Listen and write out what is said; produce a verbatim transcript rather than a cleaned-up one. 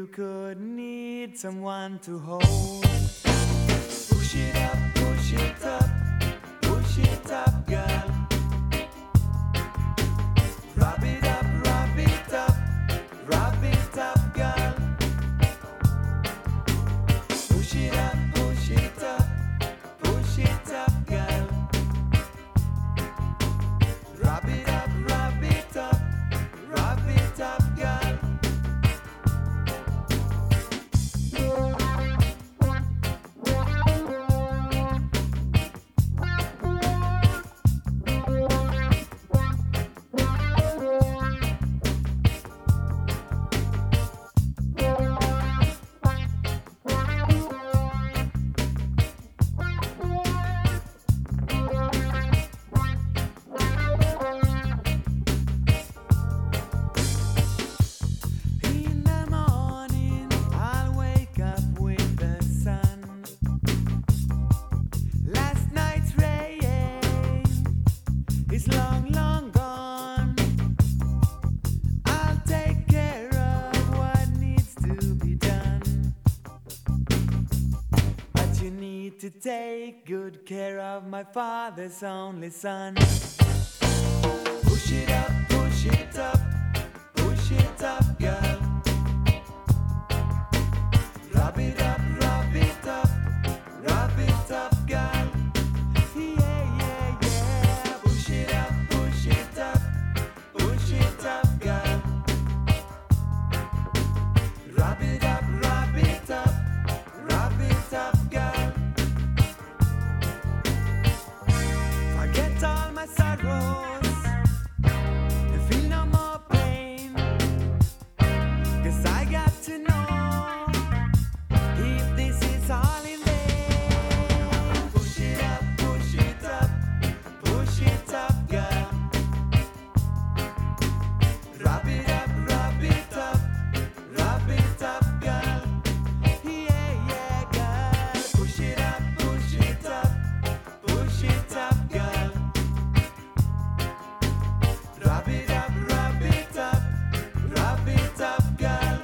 could need someone to hold. Push it up, push it up, push it up, girl. Rub it up, rub it up, rub it up, girl. Push it up, push it up, push it up, girl. Rub it up, rub it up, rub it up, girl. In the morning, I'll wake up with the sun. Last night's rain is long, long gone. I'll take care of what needs to be done. But you need to take good care of my father's only son. Push it up, push it up, push it up, girl. Rub it up, rub it up, rub it up, girl. Yeah, yeah, yeah. Push it up, push it up, push it up, girl. Rub it up, rub it up, rub it up, girl. Forget all my sorrows and feel no more pain. 'Cause I got to know if this is all in vain. Push it up, push it up, push it up, girl. Rub it up, rub it up, rub it up, girl. Yeah, yeah, girl. Push it up, push it up, push it up, girl. Rub it up, rub it up, rub it up, girl.